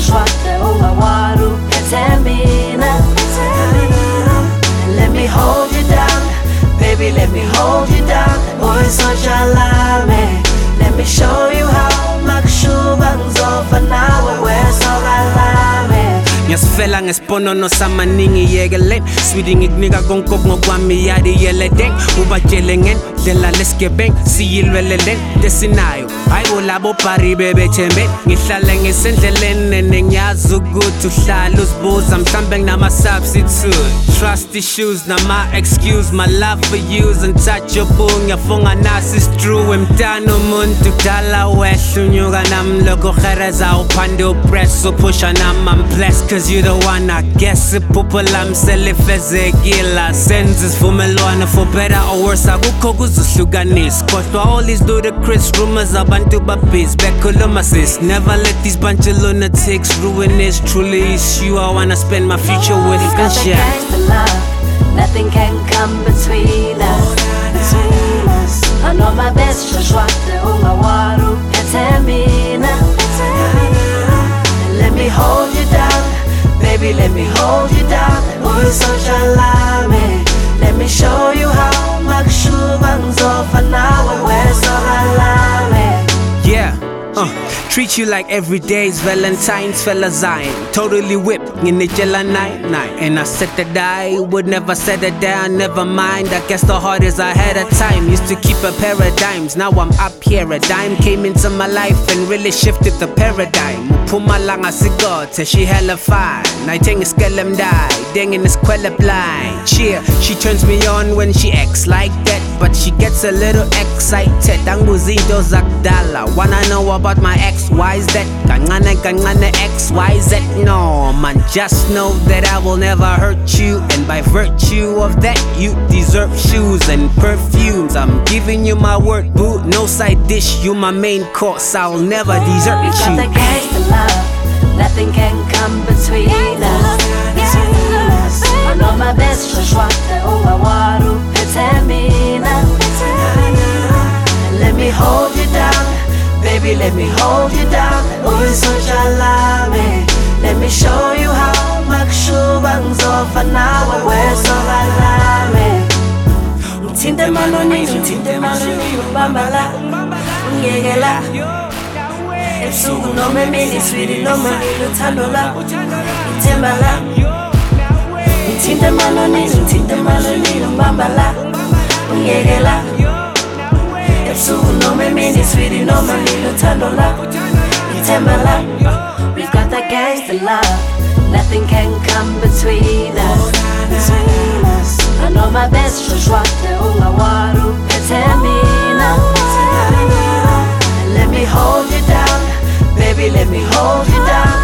shwate ungawaru petemina. Let me hold you down, baby, let me hold you down. Boy, so jalame. Let me show you how makshuba ngizofa nawe wesokalame. Ngiyasifela ngesiponono samaningi yekeleni Sweetie ngikunika konke ngokwami yadiyeleden Ubatshele ngendlela lesigebengu siyilwelelen Desinayo, hayibo labo bhari bebethembeni Ngihlale ngisendleleni nene ngiyazi ukuthi uhlala uzibuza Mhlambe nginama-substitute Trust issues nama-excuse My love for you's untouchable Ngiyafunga nasi it's true Emntana umuntu kudala wehle unyuka nami Lokho gereza uphande upress upusha nami I'm blessed Cause you the one I guess iphupho lami selifezekile Senza isivumelwano for better or worse Akukho kuzohlukanisa Kodwa all these ludicrous rumors abantu babhizi bekhuluma sis Never let these bunch of lunatics ruin this Truly it's you I wanna spend my future with We've got the gangster love Nothing can come between us I know my best shwate ungawaru petemina. Let me hold you down, baby, let me hold you down. Boy, so jalame. Let me show you how makshuba ngizofa nawe wesokalame. Yeah, treat you like every day's Valentine's fella Zion. Totally whipped, nginijela night. And I said that I would never settle down, never mind. I guess the hard is ahead of time. Used to keep a paradigms, now I'm up here. A dime came into my life and really shifted the paradigm. Pumalanga cigar, till she hella fine. I think it's skelem die, dang in this quella blind. Cheer, she turns me on when she acts like that. But she gets a little excited. Anguzinto zakdala, wanna know about my ex, why is that? Kancane XYZ, no man, just know that I will never hurt you. And by virtue of that, you deserve shoes and perfumes. I'm giving you my word, boo, no side dish, you my main course, I'll never desert We've got the you. gangster love, nothing can come between us. I know my best shwate ungawaru petemina. Let me hold you down, baby, let me hold you down. Boy, so jalame. Let me show you how makshuba ngizofa nawe wesokalame. Ngithinte manoni, ubambala, ungiyekela. Ebusuku noma emini, sweetie noma ngiluthando lwakho, ithemba lami. Ngithinte manoni, ubambala, ungiyekela. Ebusuku noma emini, sweetie noma ngiluthando lwakho, ithemba lami. We've got that gangster love, nothing can come between us. I know my best shwate ungawaru petemina. Let me hold you down, baby, let me hold you down.